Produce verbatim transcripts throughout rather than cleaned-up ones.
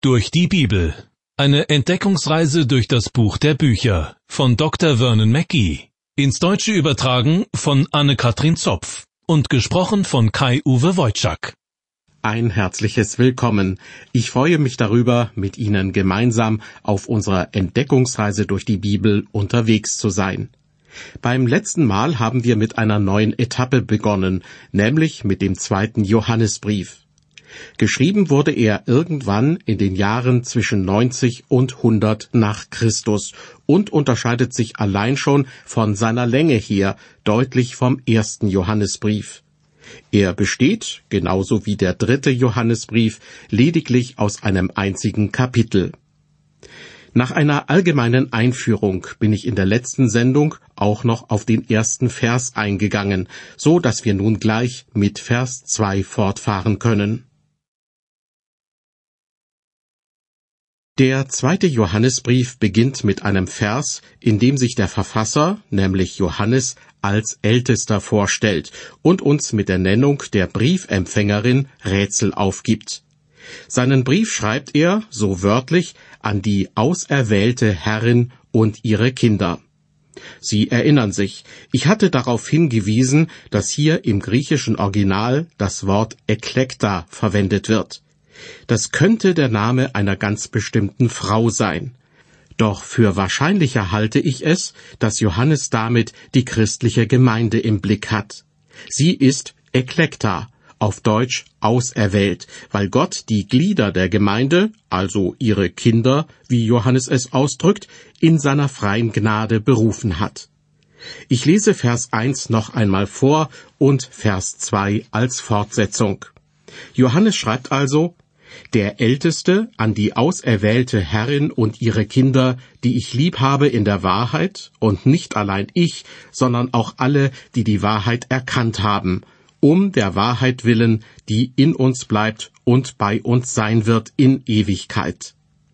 Durch die Bibel. Eine Entdeckungsreise durch das Buch der Bücher von Doktor Vernon Mackey. Ins Deutsche übertragen von Anne-Katrin Zopf und gesprochen von Kai-Uwe Wojczak. Ein herzliches Willkommen. Ich freue mich darüber, mit Ihnen gemeinsam auf unserer Entdeckungsreise durch die Bibel unterwegs zu sein. Beim letzten Mal haben wir mit einer neuen Etappe begonnen, nämlich mit dem zweiten Johannesbrief. Geschrieben wurde er irgendwann in den Jahren zwischen neunzig und hundert nach Christus und unterscheidet sich allein schon von seiner Länge her deutlich vom ersten Johannesbrief. Er besteht, genauso wie der dritte Johannesbrief, lediglich aus einem einzigen Kapitel. Nach einer allgemeinen Einführung bin ich in der letzten Sendung auch noch auf den ersten Vers eingegangen, so dass wir nun gleich mit Vers zwei fortfahren können. Der zweite Johannesbrief beginnt mit einem Vers, in dem sich der Verfasser, nämlich Johannes, als Ältester vorstellt und uns mit der Nennung der Briefempfängerin Rätsel aufgibt. Seinen Brief schreibt er, so wörtlich, an die auserwählte Herrin und ihre Kinder. Sie erinnern sich, ich hatte darauf hingewiesen, dass hier im griechischen Original das Wort Eklekta verwendet wird. Das könnte der Name einer ganz bestimmten Frau sein. Doch für wahrscheinlicher halte ich es, dass Johannes damit die christliche Gemeinde im Blick hat. Sie ist Eklekta, auf Deutsch auserwählt, weil Gott die Glieder der Gemeinde, also ihre Kinder, wie Johannes es ausdrückt, in seiner freien Gnade berufen hat. Ich lese Vers eins noch einmal vor und Vers zwei als Fortsetzung. Johannes schreibt also: Der Älteste an die auserwählte Herrin und ihre Kinder, die ich lieb habe in der Wahrheit, und nicht allein ich, sondern auch alle, die die Wahrheit erkannt haben, um der Wahrheit willen, die in uns bleibt und bei uns sein wird in Ewigkeit.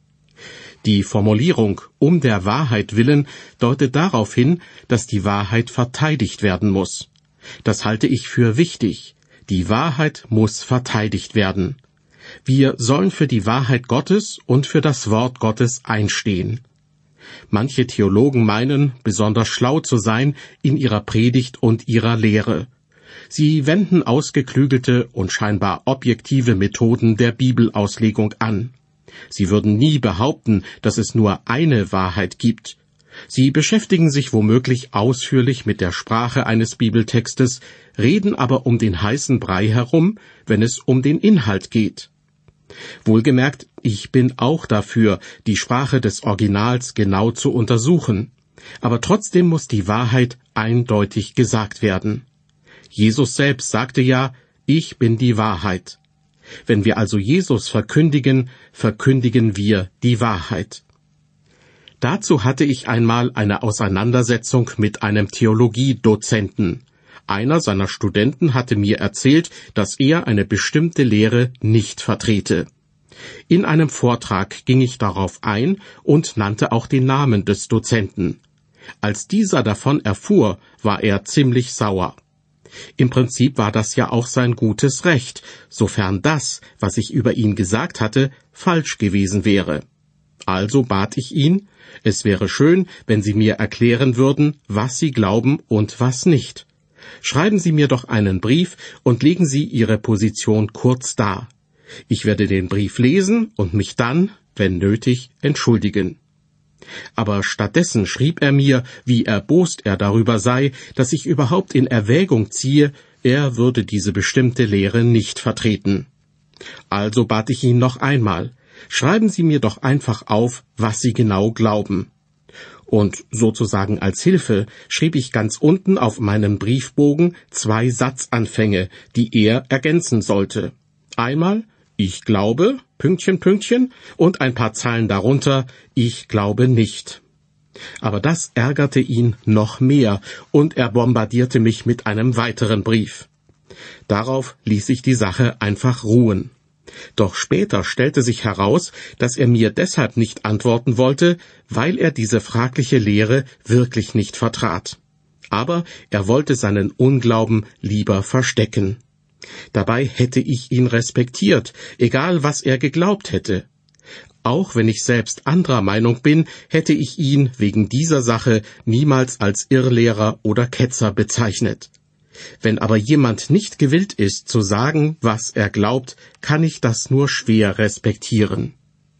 Die Formulierung um der Wahrheit willen deutet darauf hin, dass die Wahrheit verteidigt werden muss. Das halte ich für wichtig. Die Wahrheit muss verteidigt werden. Wir sollen für die Wahrheit Gottes und für das Wort Gottes einstehen. Manche Theologen meinen, besonders schlau zu sein in ihrer Predigt und ihrer Lehre. Sie wenden ausgeklügelte und scheinbar objektive Methoden der Bibelauslegung an. Sie würden nie behaupten, dass es nur eine Wahrheit gibt. Sie beschäftigen sich womöglich ausführlich mit der Sprache eines Bibeltextes, reden aber um den heißen Brei herum, wenn es um den Inhalt geht. Wohlgemerkt, ich bin auch dafür, die Sprache des Originals genau zu untersuchen. Aber trotzdem muss die Wahrheit eindeutig gesagt werden. Jesus selbst sagte ja, ich bin die Wahrheit. Wenn wir also Jesus verkündigen, verkündigen wir die Wahrheit. Dazu hatte ich einmal eine Auseinandersetzung mit einem Theologiedozenten. Einer seiner Studenten hatte mir erzählt, dass er eine bestimmte Lehre nicht vertrete. In einem Vortrag ging ich darauf ein und nannte auch den Namen des Dozenten. Als dieser davon erfuhr, war er ziemlich sauer. Im Prinzip war das ja auch sein gutes Recht, sofern das, was ich über ihn gesagt hatte, falsch gewesen wäre. Also bat ich ihn, es wäre schön, wenn Sie mir erklären würden, was Sie glauben und was nicht. Schreiben Sie mir doch einen Brief und legen Sie Ihre Position kurz dar. Ich werde den Brief lesen und mich dann, wenn nötig, entschuldigen. Aber stattdessen schrieb er mir, wie erbost er darüber sei, dass ich überhaupt in Erwägung ziehe, er würde diese bestimmte Lehre nicht vertreten. Also bat ich ihn noch einmal, schreiben Sie mir doch einfach auf, was Sie genau glauben. Und sozusagen als Hilfe schrieb ich ganz unten auf meinem Briefbogen zwei Satzanfänge, die er ergänzen sollte. Einmal, ich glaube, Pünktchen, Pünktchen, und ein paar Zeilen darunter, ich glaube nicht. Aber das ärgerte ihn noch mehr, und er bombardierte mich mit einem weiteren Brief. Darauf ließ ich die Sache einfach ruhen. Doch später stellte sich heraus, dass er mir deshalb nicht antworten wollte, weil er diese fragliche Lehre wirklich nicht vertrat. Aber er wollte seinen Unglauben lieber verstecken. Dabei hätte ich ihn respektiert, egal was er geglaubt hätte. Auch wenn ich selbst anderer Meinung bin, hätte ich ihn wegen dieser Sache niemals als Irrlehrer oder Ketzer bezeichnet. Wenn aber jemand nicht gewillt ist, zu sagen, was er glaubt, kann ich das nur schwer respektieren.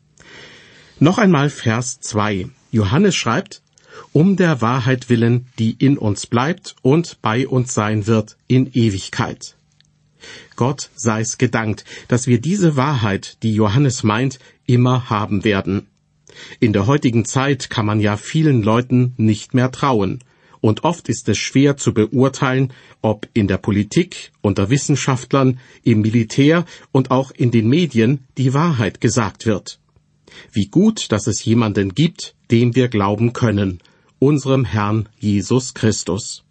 Noch einmal Vers zwei. Johannes schreibt, um der Wahrheit willen, die in uns bleibt und bei uns sein wird in Ewigkeit. Gott sei's gedankt, dass wir diese Wahrheit, die Johannes meint, immer haben werden. In der heutigen Zeit kann man ja vielen Leuten nicht mehr trauen. Und oft ist es schwer zu beurteilen, ob in der Politik, unter Wissenschaftlern, im Militär und auch in den Medien die Wahrheit gesagt wird. Wie gut, dass es jemanden gibt, dem wir glauben können, unserem Herrn Jesus Christus.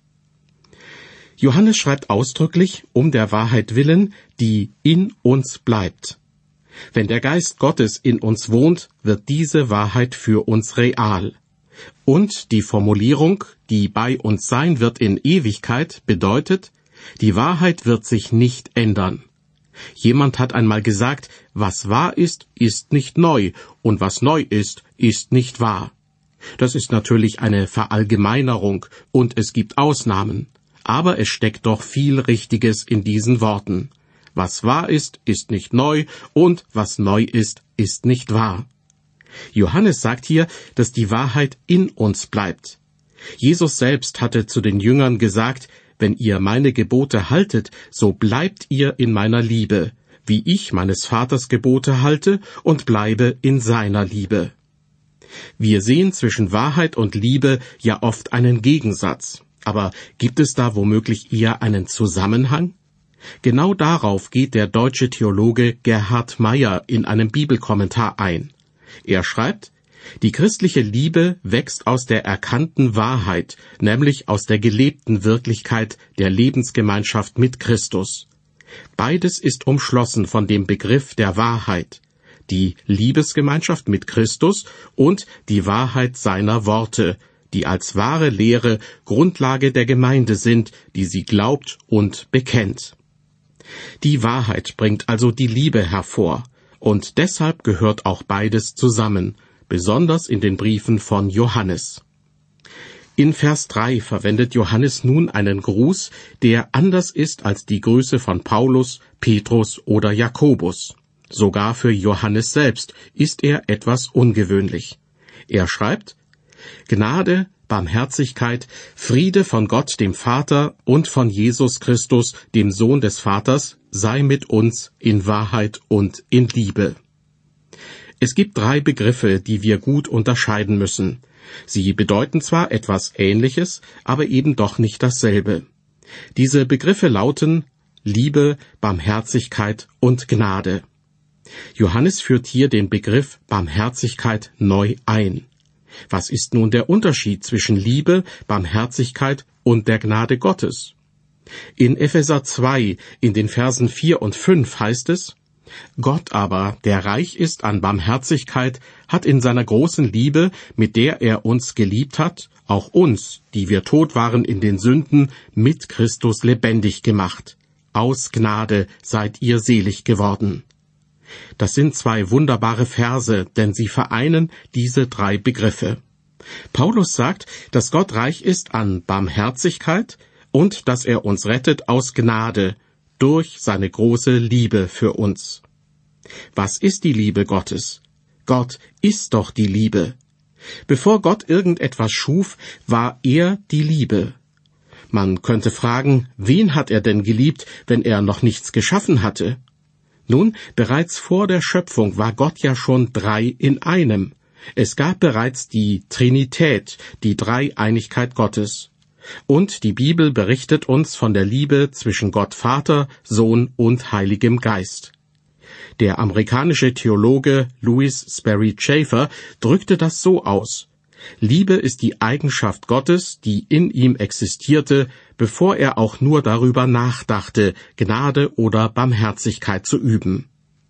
Johannes schreibt ausdrücklich, um der Wahrheit willen, die in uns bleibt. Wenn der Geist Gottes in uns wohnt, wird diese Wahrheit für uns real. Und die Formulierung, die bei uns sein wird in Ewigkeit, bedeutet, die Wahrheit wird sich nicht ändern. Jemand hat einmal gesagt, was wahr ist, ist nicht neu, und was neu ist, ist nicht wahr. Das ist natürlich eine Verallgemeinerung, und es gibt Ausnahmen. Aber es steckt doch viel Richtiges in diesen Worten. Was wahr ist, ist nicht neu, und was neu ist, ist nicht wahr. Johannes sagt hier, dass die Wahrheit in uns bleibt. Jesus selbst hatte zu den Jüngern gesagt, wenn ihr meine Gebote haltet, so bleibt ihr in meiner Liebe, wie ich meines Vaters Gebote halte und bleibe in seiner Liebe. Wir sehen zwischen Wahrheit und Liebe ja oft einen Gegensatz. Aber gibt es da womöglich eher einen Zusammenhang? Genau darauf geht der deutsche Theologe Gerhard Meyer in einem Bibelkommentar ein. Er schreibt, die christliche Liebe wächst aus der erkannten Wahrheit, nämlich aus der gelebten Wirklichkeit der Lebensgemeinschaft mit Christus. Beides ist umschlossen von dem Begriff der Wahrheit, die Liebesgemeinschaft mit Christus und die Wahrheit seiner Worte, die als wahre Lehre Grundlage der Gemeinde sind, die sie glaubt und bekennt. Die Wahrheit bringt also die Liebe hervor, und deshalb gehört auch beides zusammen, besonders in den Briefen von Johannes. In Vers drei verwendet Johannes nun einen Gruß, der anders ist als die Grüße von Paulus, Petrus oder Jakobus. Sogar für Johannes selbst ist er etwas ungewöhnlich. Er schreibt, Gnade, Barmherzigkeit, Friede von Gott, dem Vater, und von Jesus Christus, dem Sohn des Vaters, sei mit uns in Wahrheit und in Liebe. Es gibt drei Begriffe, die wir gut unterscheiden müssen. Sie bedeuten zwar etwas Ähnliches, aber eben doch nicht dasselbe. Diese Begriffe lauten Liebe, Barmherzigkeit und Gnade. Johannes führt hier den Begriff Barmherzigkeit neu ein. Was ist nun der Unterschied zwischen Liebe, Barmherzigkeit und der Gnade Gottes? In Epheser zwei, in den Versen vier und fünf heißt es, Gott aber, der reich ist an Barmherzigkeit, hat in seiner großen Liebe, mit der er uns geliebt hat, auch uns, die wir tot waren in den Sünden, mit Christus lebendig gemacht. Aus Gnade seid ihr selig geworden. Das sind zwei wunderbare Verse, denn sie vereinen diese drei Begriffe. Paulus sagt, dass Gott reich ist an Barmherzigkeit und dass er uns rettet aus Gnade durch seine große Liebe für uns. Was ist die Liebe Gottes? Gott ist doch die Liebe. Bevor Gott irgendetwas schuf, war er die Liebe. Man könnte fragen, wen hat er denn geliebt, wenn er noch nichts geschaffen hatte? Nun, bereits vor der Schöpfung war Gott ja schon drei in einem. Es gab bereits die Trinität, die Dreieinigkeit Gottes. Und die Bibel berichtet uns von der Liebe zwischen Gott Vater, Sohn und Heiligem Geist. Der amerikanische Theologe Louis Sperry Chafer drückte das so aus: Liebe ist die Eigenschaft Gottes, die in ihm existierte, bevor er auch nur darüber nachdachte, Gnade oder Barmherzigkeit zu üben.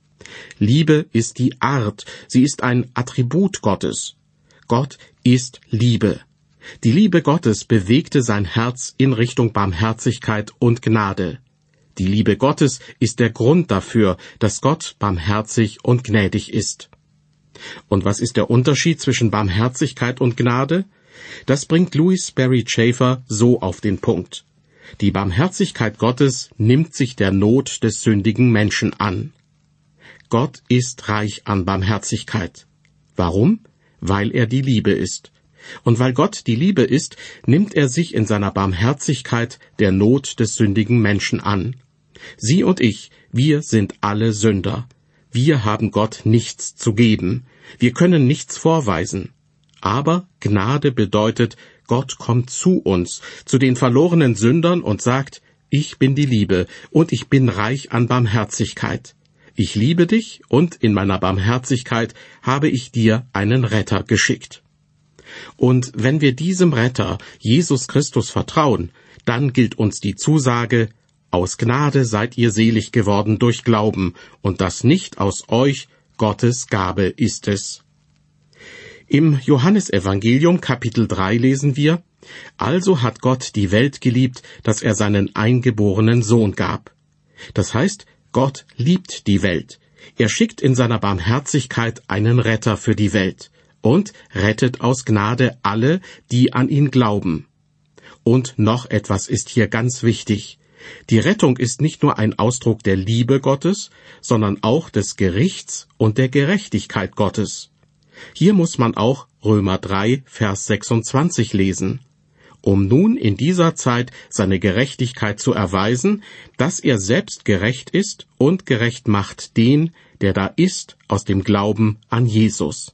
Liebe ist die Art, sie ist ein Attribut Gottes. Gott ist Liebe. Die Liebe Gottes bewegte sein Herz in Richtung Barmherzigkeit und Gnade. Die Liebe Gottes ist der Grund dafür, dass Gott barmherzig und gnädig ist. Und was ist der Unterschied zwischen Barmherzigkeit und Gnade? Das bringt Louis Sperry Chafer so auf den Punkt. Die Barmherzigkeit Gottes nimmt sich der Not des sündigen Menschen an. Gott ist reich an Barmherzigkeit. Warum? Weil er die Liebe ist. Und weil Gott die Liebe ist, nimmt er sich in seiner Barmherzigkeit der Not des sündigen Menschen an. Sie und ich, wir sind alle Sünder. Wir haben Gott nichts zu geben. Wir können nichts vorweisen. Aber Gnade bedeutet, Gott kommt zu uns, zu den verlorenen Sündern und sagt, ich bin die Liebe und ich bin reich an Barmherzigkeit. Ich liebe dich und in meiner Barmherzigkeit habe ich dir einen Retter geschickt. Und wenn wir diesem Retter, Jesus Christus, vertrauen, dann gilt uns die Zusage, aus Gnade seid ihr selig geworden durch Glauben, und das nicht aus euch, Gottes Gabe ist es. Im Johannesevangelium Kapitel drei lesen wir, also hat Gott die Welt geliebt, dass er seinen eingeborenen Sohn gab. Das heißt, Gott liebt die Welt. Er schickt in seiner Barmherzigkeit einen Retter für die Welt und rettet aus Gnade alle, die an ihn glauben. Und noch etwas ist hier ganz wichtig. Die Rettung ist nicht nur ein Ausdruck der Liebe Gottes, sondern auch des Gerichts und der Gerechtigkeit Gottes. Hier muss man auch Römer drei, Vers sechsundzwanzig lesen. Um nun in dieser Zeit seine Gerechtigkeit zu erweisen, dass er selbst gerecht ist und gerecht macht den, der da ist, aus dem Glauben an Jesus.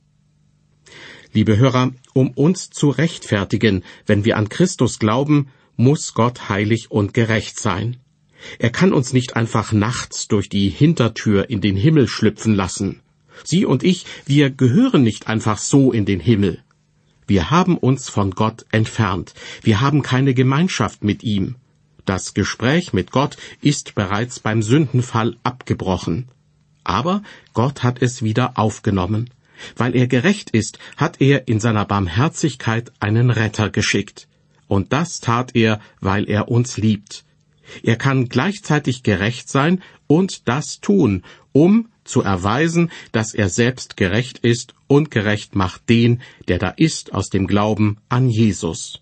Liebe Hörer, um uns zu rechtfertigen, wenn wir an Christus glauben, muss Gott heilig und gerecht sein. Er kann uns nicht einfach nachts durch die Hintertür in den Himmel schlüpfen lassen. Sie und ich, wir gehören nicht einfach so in den Himmel. Wir haben uns von Gott entfernt. Wir haben keine Gemeinschaft mit ihm. Das Gespräch mit Gott ist bereits beim Sündenfall abgebrochen. Aber Gott hat es wieder aufgenommen. Weil er gerecht ist, hat er in seiner Barmherzigkeit einen Retter geschickt. Und das tat er, weil er uns liebt. Er kann gleichzeitig gerecht sein und das tun, um zu erweisen, dass er selbst gerecht ist und gerecht macht den, der da ist, aus dem Glauben an Jesus.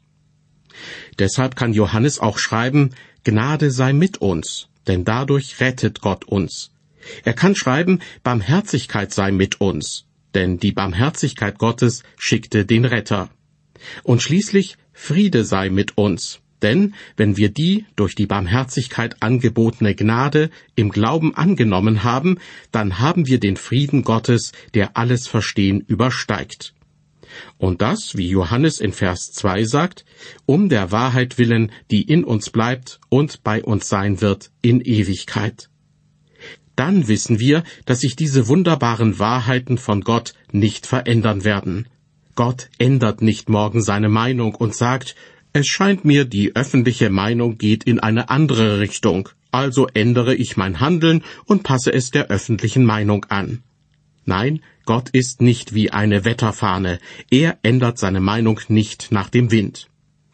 Deshalb kann Johannes auch schreiben, Gnade sei mit uns, denn dadurch rettet Gott uns. Er kann schreiben, Barmherzigkeit sei mit uns, denn die Barmherzigkeit Gottes schickte den Retter. Und schließlich Friede sei mit uns, denn wenn wir die durch die Barmherzigkeit angebotene Gnade im Glauben angenommen haben, dann haben wir den Frieden Gottes, der alles Verstehen übersteigt. Und das, wie Johannes in Vers zwei sagt, um der Wahrheit willen, die in uns bleibt und bei uns sein wird in Ewigkeit. Dann wissen wir, dass sich diese wunderbaren Wahrheiten von Gott nicht verändern werden. Gott ändert nicht morgen seine Meinung und sagt, es scheint mir, die öffentliche Meinung geht in eine andere Richtung, also ändere ich mein Handeln und passe es der öffentlichen Meinung an. Nein, Gott ist nicht wie eine Wetterfahne, er ändert seine Meinung nicht nach dem Wind.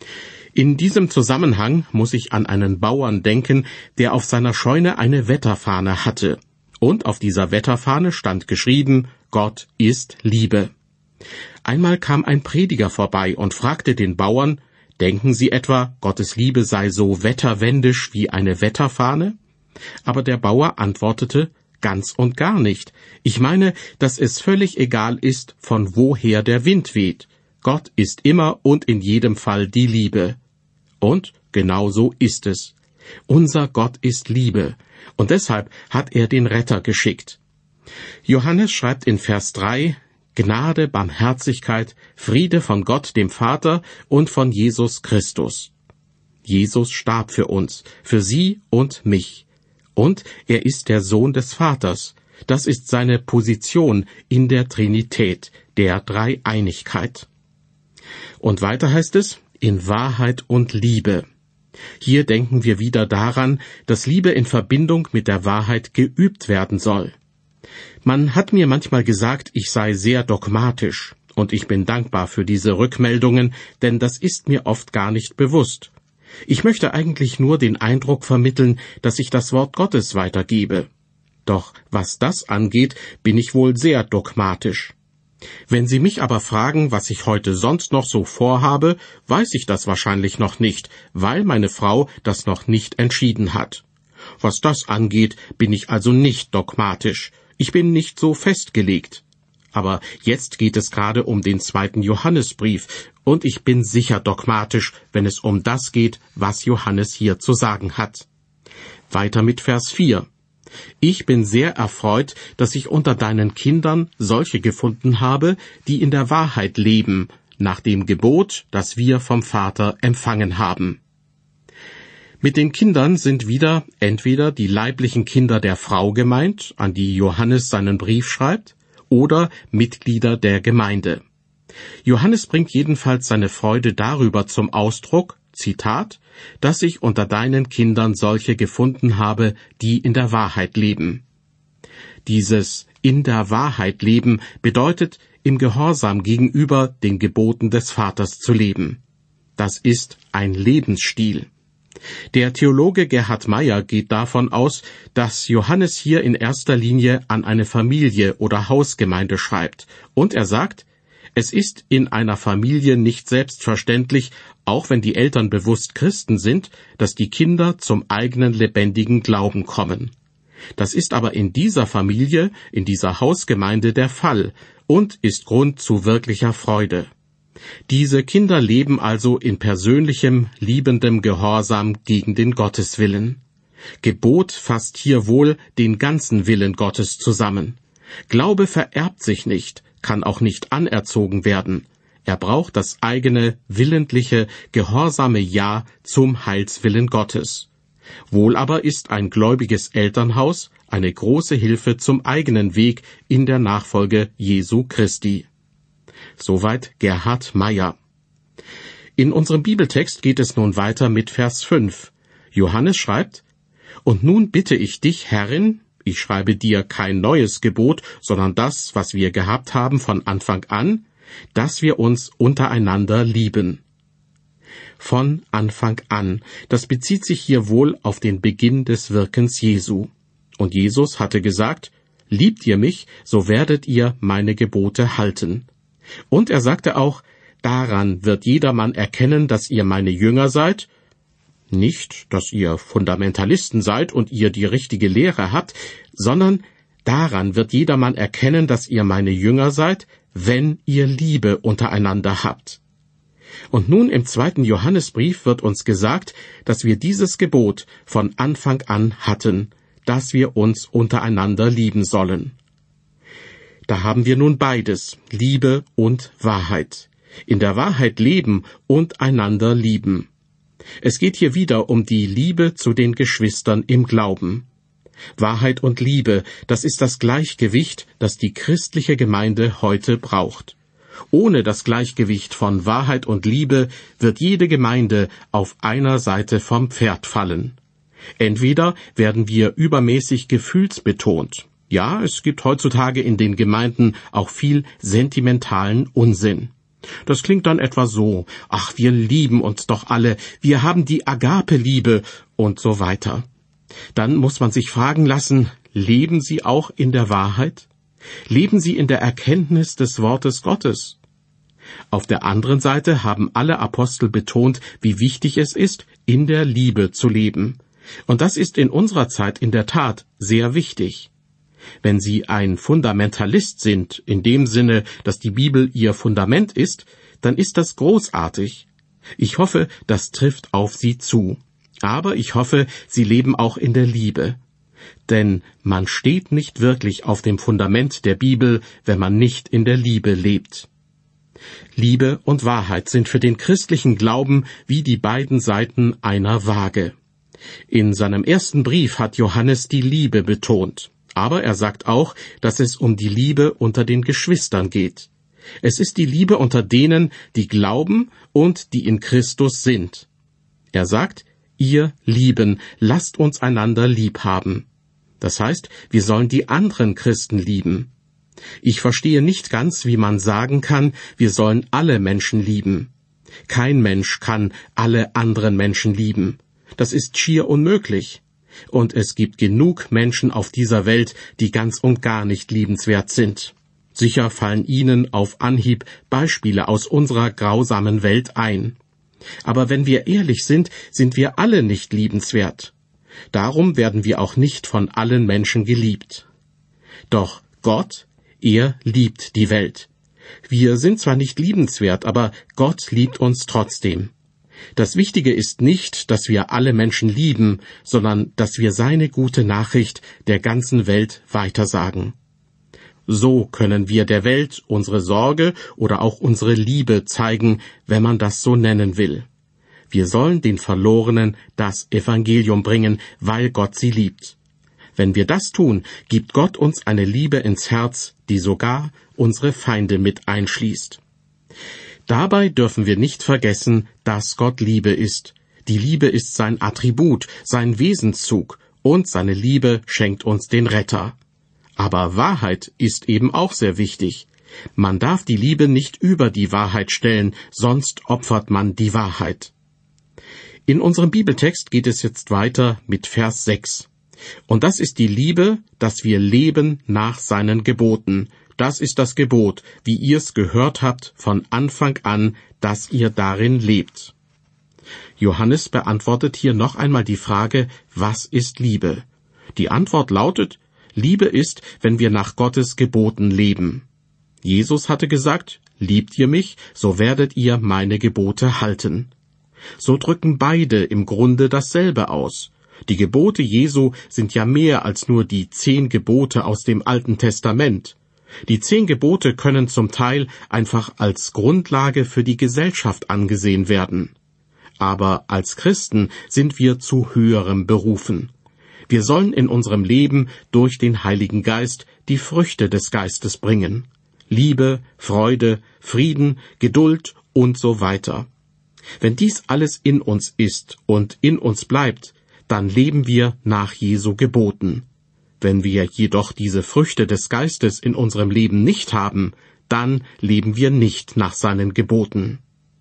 In diesem Zusammenhang muss ich an einen Bauern denken, der auf seiner Scheune eine Wetterfahne hatte. Und auf dieser Wetterfahne stand geschrieben, Gott ist Liebe. Einmal kam ein Prediger vorbei und fragte den Bauern, denken Sie etwa, Gottes Liebe sei so wetterwendisch wie eine Wetterfahne? Aber der Bauer antwortete, ganz und gar nicht. Ich meine, dass es völlig egal ist, von woher der Wind weht. Gott ist immer und in jedem Fall die Liebe. Und genau so ist es. Unser Gott ist Liebe, und deshalb hat er den Retter geschickt. Johannes schreibt in Vers drei, Gnade, Barmherzigkeit, Friede von Gott, dem Vater, und von Jesus Christus. Jesus starb für uns, für Sie und mich. Und er ist der Sohn des Vaters. Das ist seine Position in der Trinität, der Dreieinigkeit. Und weiter heißt es, in Wahrheit und Liebe. Hier denken wir wieder daran, dass Liebe in Verbindung mit der Wahrheit geübt werden soll. Man hat mir manchmal gesagt, ich sei sehr dogmatisch, und ich bin dankbar für diese Rückmeldungen, denn das ist mir oft gar nicht bewusst. Ich möchte eigentlich nur den Eindruck vermitteln, dass ich das Wort Gottes weitergebe. Doch was das angeht, bin ich wohl sehr dogmatisch. Wenn Sie mich aber fragen, was ich heute sonst noch so vorhabe, weiß ich das wahrscheinlich noch nicht, weil meine Frau das noch nicht entschieden hat. Was das angeht, bin ich also nicht dogmatisch. Ich bin nicht so festgelegt. Aber jetzt geht es gerade um den zweiten Johannesbrief, und ich bin sicher dogmatisch, wenn es um das geht, was Johannes hier zu sagen hat. Weiter mit Vers vier. Ich bin sehr erfreut, dass ich unter deinen Kindern solche gefunden habe, die in der Wahrheit leben, nach dem Gebot, das wir vom Vater empfangen haben. Mit den Kindern sind wieder entweder die leiblichen Kinder der Frau gemeint, an die Johannes seinen Brief schreibt, oder Mitglieder der Gemeinde. Johannes bringt jedenfalls seine Freude darüber zum Ausdruck, Zitat, dass ich unter deinen Kindern solche gefunden habe, die in der Wahrheit leben. Dieses in der Wahrheit leben bedeutet, im Gehorsam gegenüber den Geboten des Vaters zu leben. Das ist ein Lebensstil. Der Theologe Gerhard Meyer geht davon aus, dass Johannes hier in erster Linie an eine Familie oder Hausgemeinde schreibt, und er sagt, es ist in einer Familie nicht selbstverständlich, auch wenn die Eltern bewusst Christen sind, dass die Kinder zum eigenen lebendigen Glauben kommen. Das ist aber in dieser Familie, in dieser Hausgemeinde der Fall und ist Grund zu wirklicher Freude. Diese Kinder leben also in persönlichem, liebendem Gehorsam gegen den Gotteswillen. Gebot fasst hier wohl den ganzen Willen Gottes zusammen. Glaube vererbt sich nicht, kann auch nicht anerzogen werden. Er braucht das eigene, willentliche, gehorsame Ja zum Heilswillen Gottes. Wohl aber ist ein gläubiges Elternhaus eine große Hilfe zum eigenen Weg in der Nachfolge Jesu Christi. Soweit Gerhard Meyer. In unserem Bibeltext geht es nun weiter mit Vers fünf. Johannes schreibt, »Und nun bitte ich dich, Herrin, ich schreibe dir kein neues Gebot, sondern das, was wir gehabt haben von Anfang an, dass wir uns untereinander lieben.« Von Anfang an, das bezieht sich hier wohl auf den Beginn des Wirkens Jesu. Und Jesus hatte gesagt, »Liebt ihr mich, so werdet ihr meine Gebote halten.« Und er sagte auch, »Daran wird jedermann erkennen, dass ihr meine Jünger seid«, nicht, dass ihr Fundamentalisten seid und ihr die richtige Lehre habt, sondern daran wird jedermann erkennen, dass ihr meine Jünger seid, wenn ihr Liebe untereinander habt. Und nun im zweiten Johannesbrief wird uns gesagt, dass wir dieses Gebot von Anfang an hatten, dass wir uns untereinander lieben sollen. Da haben wir nun beides, Liebe und Wahrheit. In der Wahrheit leben und einander lieben. Es geht hier wieder um die Liebe zu den Geschwistern im Glauben. Wahrheit und Liebe, das ist das Gleichgewicht, das die christliche Gemeinde heute braucht. Ohne das Gleichgewicht von Wahrheit und Liebe wird jede Gemeinde auf einer Seite vom Pferd fallen. Entweder werden wir übermäßig gefühlsbetont. Ja, es gibt heutzutage in den Gemeinden auch viel sentimentalen Unsinn. Das klingt dann etwa so, ach, wir lieben uns doch alle, wir haben die Agape-Liebe und so weiter. Dann muss man sich fragen lassen, leben Sie auch in der Wahrheit? Leben Sie in der Erkenntnis des Wortes Gottes? Auf der anderen Seite haben alle Apostel betont, wie wichtig es ist, in der Liebe zu leben. Und das ist in unserer Zeit in der Tat sehr wichtig. Wenn Sie ein Fundamentalist sind, in dem Sinne, dass die Bibel Ihr Fundament ist, dann ist das großartig. Ich hoffe, das trifft auf Sie zu. Aber ich hoffe, Sie leben auch in der Liebe. Denn man steht nicht wirklich auf dem Fundament der Bibel, wenn man nicht in der Liebe lebt. Liebe und Wahrheit sind für den christlichen Glauben wie die beiden Seiten einer Waage. In seinem ersten Brief hat Johannes die Liebe betont. Aber er sagt auch, dass es um die Liebe unter den Geschwistern geht. Es ist die Liebe unter denen, die glauben und die in Christus sind. Er sagt, ihr Lieben, lasst uns einander lieb haben. Das heißt, wir sollen die anderen Christen lieben. Ich verstehe nicht ganz, wie man sagen kann, wir sollen alle Menschen lieben. Kein Mensch kann alle anderen Menschen lieben. Das ist schier unmöglich. Und es gibt genug Menschen auf dieser Welt, die ganz und gar nicht liebenswert sind. Sicher fallen Ihnen auf Anhieb Beispiele aus unserer grausamen Welt ein. Aber wenn wir ehrlich sind, sind wir alle nicht liebenswert. Darum werden wir auch nicht von allen Menschen geliebt. Doch Gott, er liebt die Welt. Wir sind zwar nicht liebenswert, aber Gott liebt uns trotzdem. Das Wichtige ist nicht, dass wir alle Menschen lieben, sondern dass wir seine gute Nachricht der ganzen Welt weitersagen. So können wir der Welt unsere Sorge oder auch unsere Liebe zeigen, wenn man das so nennen will. Wir sollen den Verlorenen das Evangelium bringen, weil Gott sie liebt. Wenn wir das tun, gibt Gott uns eine Liebe ins Herz, die sogar unsere Feinde mit einschließt. Dabei dürfen wir nicht vergessen, dass Gott Liebe ist. Die Liebe ist sein Attribut, sein Wesenszug, und seine Liebe schenkt uns den Retter. Aber Wahrheit ist eben auch sehr wichtig. Man darf die Liebe nicht über die Wahrheit stellen, sonst opfert man die Wahrheit. In unserem Bibeltext geht es jetzt weiter mit Vers sechs. Und das ist die Liebe, dass wir leben nach seinen Geboten. Das ist das Gebot, wie ihr es gehört habt von Anfang an, dass ihr darin lebt. Johannes beantwortet hier noch einmal die Frage, was ist Liebe? Die Antwort lautet, Liebe ist, wenn wir nach Gottes Geboten leben. Jesus hatte gesagt, liebt ihr mich, so werdet ihr meine Gebote halten. So drücken beide im Grunde dasselbe aus. Die Gebote Jesu sind ja mehr als nur die zehn Gebote aus dem Alten Testament. Die zehn Gebote können zum Teil einfach als Grundlage für die Gesellschaft angesehen werden. Aber als Christen sind wir zu Höherem berufen. Wir sollen in unserem Leben durch den Heiligen Geist die Früchte des Geistes bringen. Liebe, Freude, Frieden, Geduld und so weiter. Wenn dies alles in uns ist und in uns bleibt, dann leben wir nach Jesu Geboten. Wenn wir jedoch diese Früchte des Geistes in unserem Leben nicht haben, dann leben wir nicht nach seinen Geboten.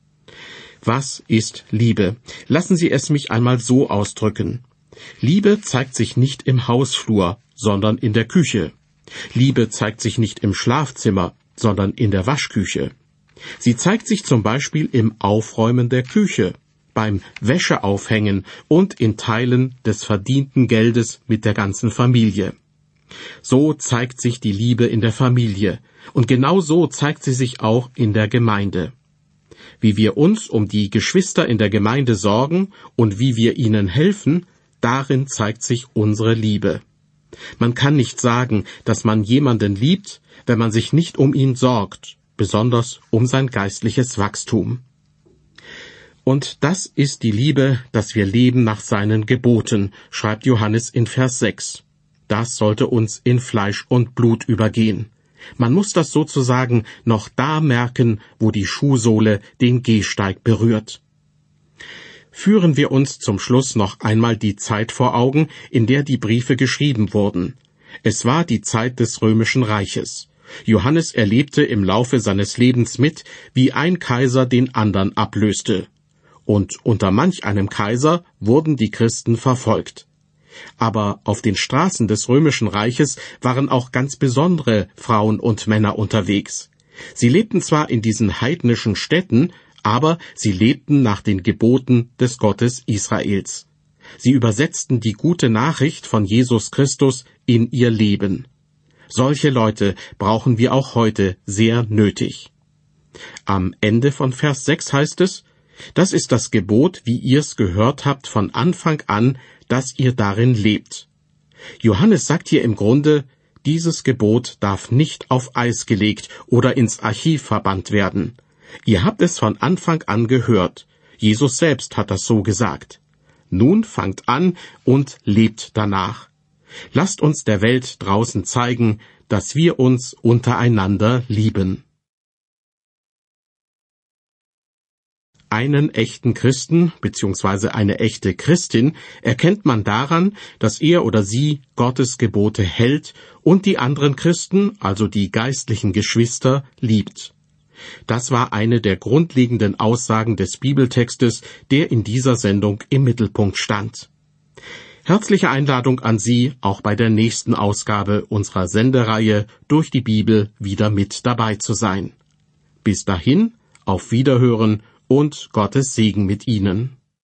Was ist Liebe? Lassen Sie es mich einmal so ausdrücken. Liebe zeigt sich nicht im Hausflur, sondern in der Küche. Liebe zeigt sich nicht im Schlafzimmer, sondern in der Waschküche. Sie zeigt sich zum Beispiel im Aufräumen der Küche, beim Wäscheaufhängen und in Teilen des verdienten Geldes mit der ganzen Familie. So zeigt sich die Liebe in der Familie, und genau so zeigt sie sich auch in der Gemeinde. Wie wir uns um die Geschwister in der Gemeinde sorgen und wie wir ihnen helfen, darin zeigt sich unsere Liebe. Man kann nicht sagen, dass man jemanden liebt, wenn man sich nicht um ihn sorgt, besonders um sein geistliches Wachstum. Und das ist die Liebe, dass wir leben nach seinen Geboten, schreibt Johannes in Vers sechs. Das sollte uns in Fleisch und Blut übergehen. Man muss das sozusagen noch da merken, wo die Schuhsohle den Gehsteig berührt. Führen wir uns zum Schluss noch einmal die Zeit vor Augen, in der die Briefe geschrieben wurden. Es war die Zeit des Römischen Reiches. Johannes erlebte im Laufe seines Lebens mit, wie ein Kaiser den andern ablöste. Und unter manch einem Kaiser wurden die Christen verfolgt. Aber auf den Straßen des Römischen Reiches waren auch ganz besondere Frauen und Männer unterwegs. Sie lebten zwar in diesen heidnischen Städten, aber sie lebten nach den Geboten des Gottes Israels. Sie übersetzten die gute Nachricht von Jesus Christus in ihr Leben. Solche Leute brauchen wir auch heute sehr nötig. Am Ende von Vers sechs heißt es, das ist das Gebot, wie ihr's gehört habt von Anfang an, dass ihr darin lebt. Johannes sagt hier im Grunde, dieses Gebot darf nicht auf Eis gelegt oder ins Archiv verbannt werden. Ihr habt es von Anfang an gehört. Jesus selbst hat das so gesagt. Nun fangt an und lebt danach. Lasst uns der Welt draußen zeigen, dass wir uns untereinander lieben. Einen echten Christen bzw. eine echte Christin erkennt man daran, dass er oder sie Gottes Gebote hält und die anderen Christen, also die geistlichen Geschwister, liebt. Das war eine der grundlegenden Aussagen des Bibeltextes, der in dieser Sendung im Mittelpunkt stand. Herzliche Einladung an Sie, auch bei der nächsten Ausgabe unserer Sendereihe Durch die Bibel wieder mit dabei zu sein. Bis dahin, auf Wiederhören und Gottes Segen mit Ihnen.